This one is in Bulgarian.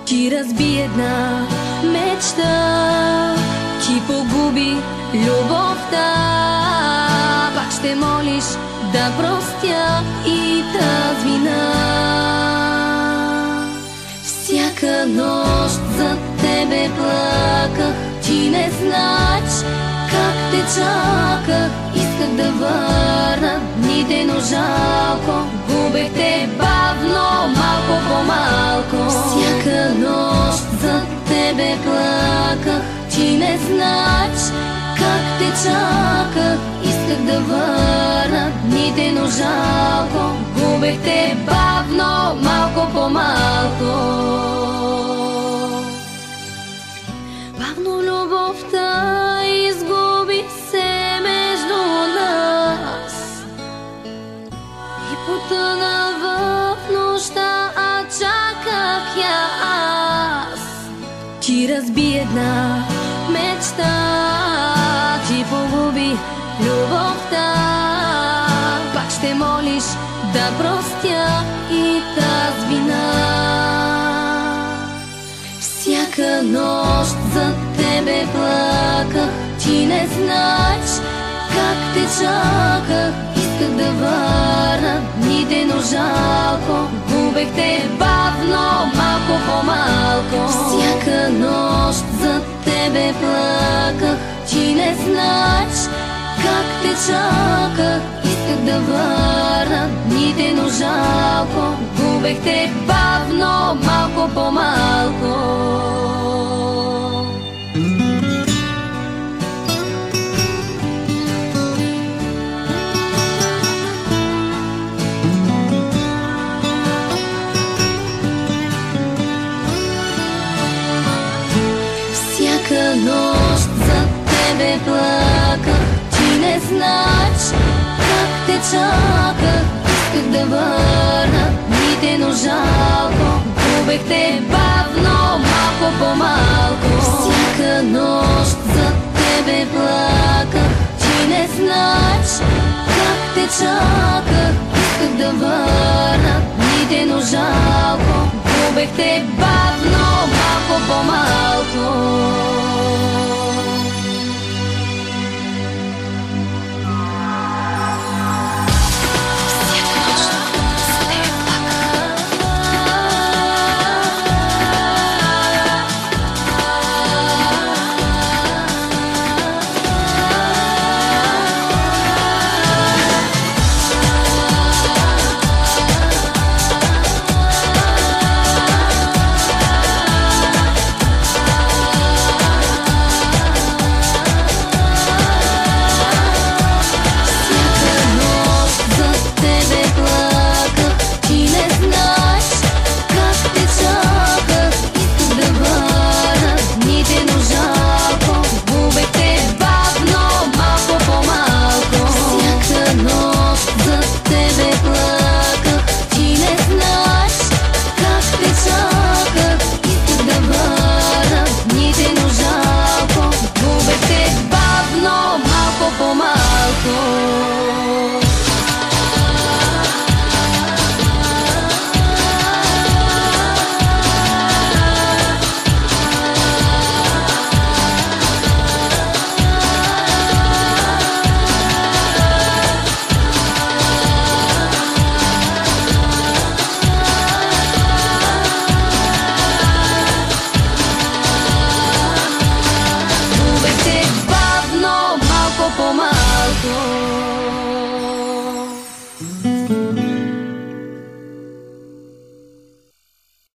Ти разби една мечта, ти погуби любовта. Пак ще молиш да простя и тази вина. Всяка нощ за тебе плаках, ти не знаеш как те чаках. Исках да върна дните, но жалко, губех те бавно, малко по малко. Всяка нощ за тебе плаках, ти не знаеш как те чаках. Исках да върна дните, но жалко, губех те бавно, малко по малко. Бавно любовта изгуби се между нас и потъна в нощта, а чаках я аз. Ти разби една мечта, ти погуби любовта. Пак ще молиш да простя и тази вина. Всяка нощ за тебе плаках, ти не знаеш как те чаках. Исках да върна дните, но жалко, губех те бавно, малко по малко. Всяка нощ за тебе плаках, ти не знаеш как те чаках. Исках да върна дните, но жалко, губех те бавно, малко по малко. Всяка нощ за тебе плаках, ти не знаеш как те чаках. Исках да върна дните, но жалко, губех те бавно, малко по малко. Всяка нощ за тебе плаках, ти не знаеш как те чаках. Исках да върна дните, но жалко, губех те бавно, малко по малко. Малко по малко.